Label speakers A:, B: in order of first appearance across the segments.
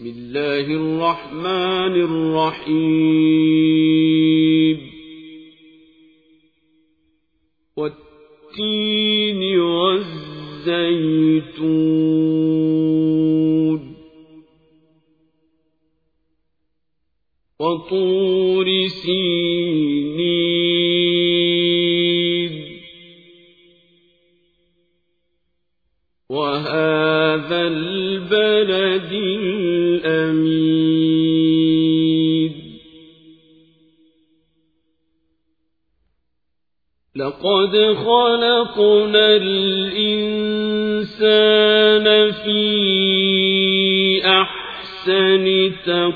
A: بسم الله الرحمن الرحيم والتين والزيتون وطور سينين وهذا البلد الأمين لقد خلقنا الإنسان في أحسن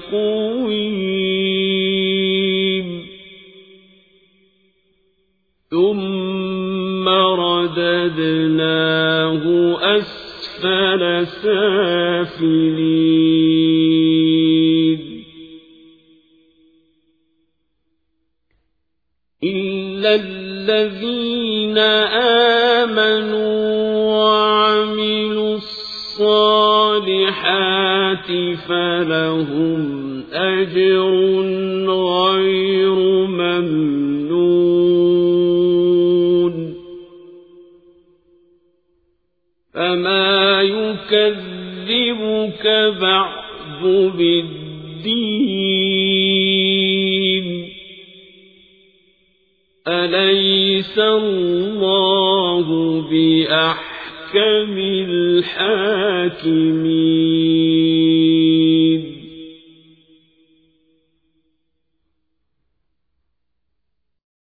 A: تقويم ثم رددناه أسفل سافلين إلا الذين آمنوا وعملوا الصالحات فلهم أجر غير ممنون فما يكذبك بعد بالدين أليس الله بأحكم الحاكمين